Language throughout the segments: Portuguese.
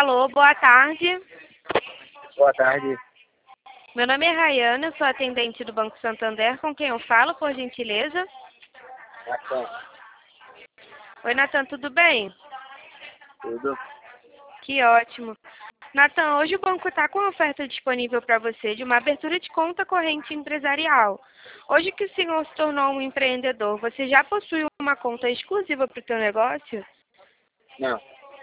Alô, boa tarde. Boa tarde. Meu nome é Rayana, sou atendente do Banco Santander. Com quem eu falo, por gentileza? Natan. Oi, Natan, tudo bem? Tudo? Que ótimo. Natan, hoje o banco está com uma oferta disponível para você de uma abertura de conta corrente empresarial. Hoje que o senhor se tornou um empreendedor, você já possui uma conta exclusiva para o seu negócio? Não.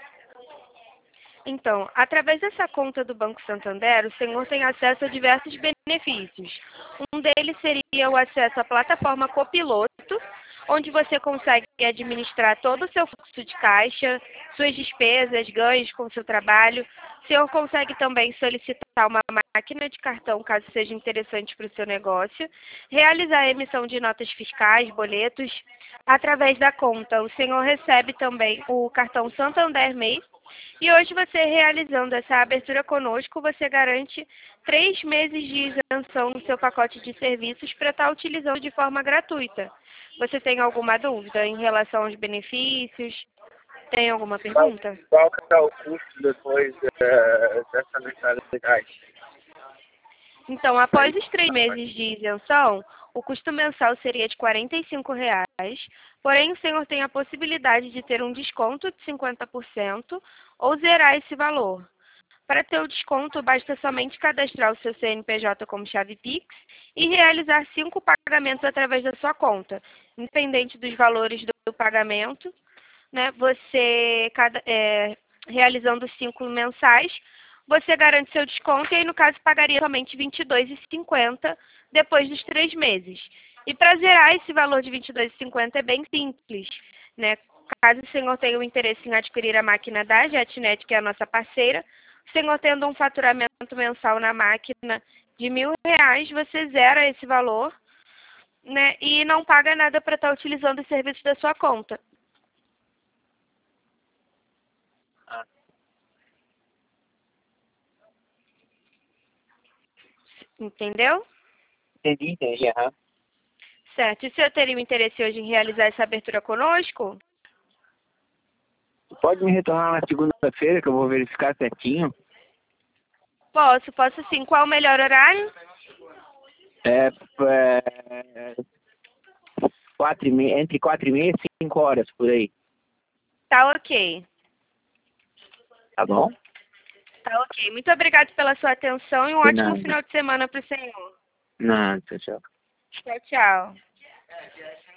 Então, através dessa conta do Banco Santander, o senhor tem acesso a diversos benefícios. Um deles seria o acesso à plataforma Copiloto, onde você consegue administrar todo o seu fluxo de caixa, suas despesas, ganhos com o seu trabalho. O senhor consegue também solicitar uma máquina de cartão, caso seja interessante para o seu negócio, realizar a emissão de notas fiscais, boletos. Através da conta, o senhor recebe também o cartão Santander Mês. E hoje você realizando essa abertura conosco, você garante 3 meses de isenção no seu pacote de serviços para estar utilizando de forma gratuita. Você tem alguma dúvida em relação aos benefícios? Tem alguma pergunta? Qual que é o custo depois dessa mensalidade? Então, após os 3 meses de isenção, o custo mensal seria de R$ 45, porém o senhor tem a possibilidade de ter um desconto de 50% ou zerar esse valor. Para ter o desconto, basta somente cadastrar o seu CNPJ como chave Pix e realizar 5 pagamentos através da sua conta. Independente dos valores do pagamento, né, realizando os 5 mensais, você garante seu desconto e aí, no caso, pagaria somente R$ 22,50 depois dos 3 meses. E para zerar esse valor de R$ 22,50 é bem simples, né? Caso o senhor tenha o interesse em adquirir a máquina da JetNet, que é a nossa parceira, o senhor tendo um faturamento mensal na máquina de R$ 1.000, você zera esse valor, né? E não paga nada para estar utilizando os serviços da sua conta. Entendeu? Entendi, aham. Certo. E o senhor teria o interesse hoje em realizar essa abertura conosco? Pode me retornar na segunda-feira que eu vou verificar certinho? Posso sim. Qual o melhor horário? Entre 4h30 e 5 horas, por aí. Tá ok. Tá bom? Tá ok. Muito obrigada pela sua atenção e um De ótimo nada. final de semana para o senhor. Nada, tchau. Tchau, tchau.